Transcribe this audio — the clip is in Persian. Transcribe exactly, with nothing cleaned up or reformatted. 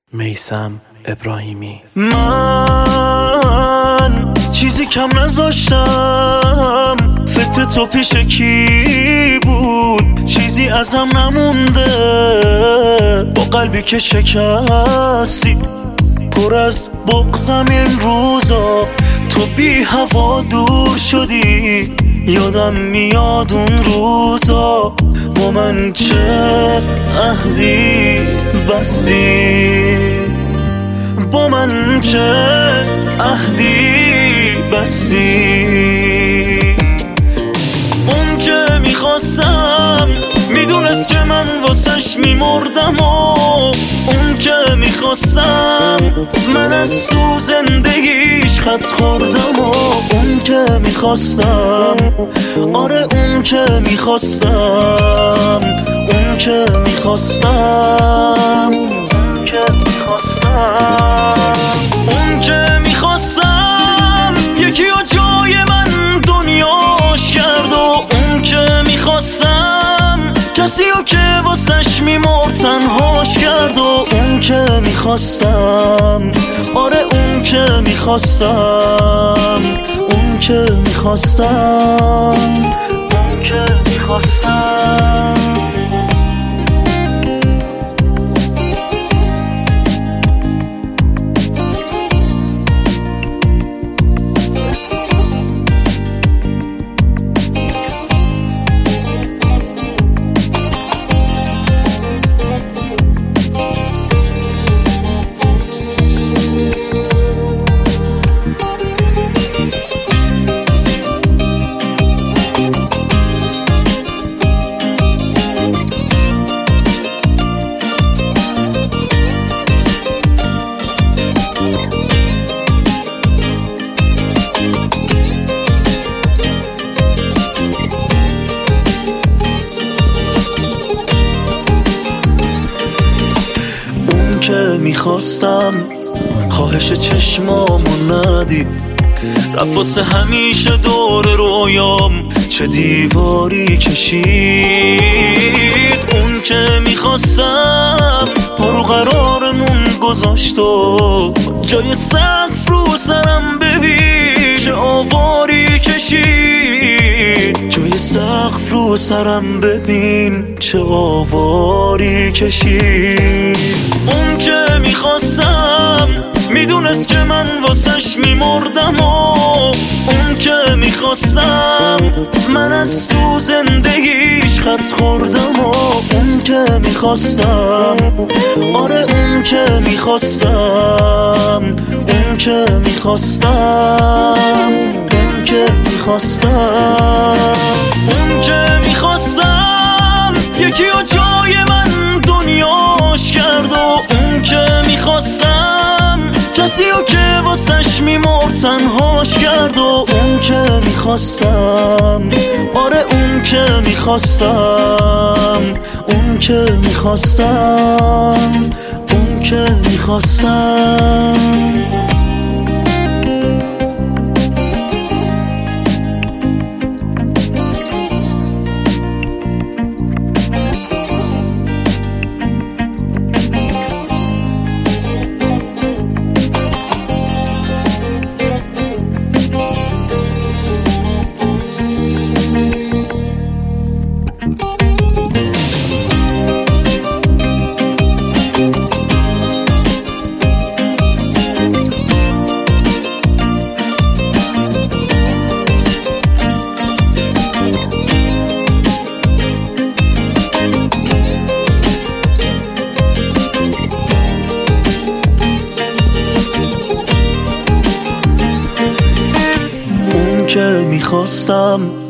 میثم ابراهیمی. من چیزی کم نذاشتم، فکر تو پیش کی بود؟ چیزی ازم نمونده، با قلبی که شکستی، پر از بغضم این روزا. تو بی هوا دور شدی، یادم میاد اون روزا. با من چه عهدی بستی، با من چه عهدی بستی. اون که میخواستم میدونست که من واسش میمردم، و اون که میخواستم من از تو زندگیش خط خوردم. و اون که میخواستم، آره اون که میخواستم، اون که میخواستم، اون که میخواستم، اون که میخواستم یکی و جای من دنیاش کرد. و اون که میخواستم کسی رو که واسش میمرد تنهاش کرد. و اون که میخواستم، آره اون که میخواستم، اون که میخواستم، اون که میخواستم. که میخواستم خواهش چشمامو ندی، رفت واسه همیشه دور رویام چه دیواری کشید. اون که میخواستم پرو قرارمون گذاشت، و جای سقف رو سرم ببین چه آواری کشید. جای سقف رو سرم ببین چه آواری کشید. اون که میخواستم میدونست که من واسش میمردم، و اون که میخواستم من از تو زندگیش خط خوردم. و اون که میخواستم، آره اون که میخواستم، اون که میخواستم، اون که میخواستم، اون که میخواستم یکی و جای من دنیاش کرد. و اون که میخواستم کسی رو که واسش میمرد تنهاش کرد. و اون که میخواستم، آره اون که میخواستم، اون که میخواستم، اون که میخواستم. که میخواستم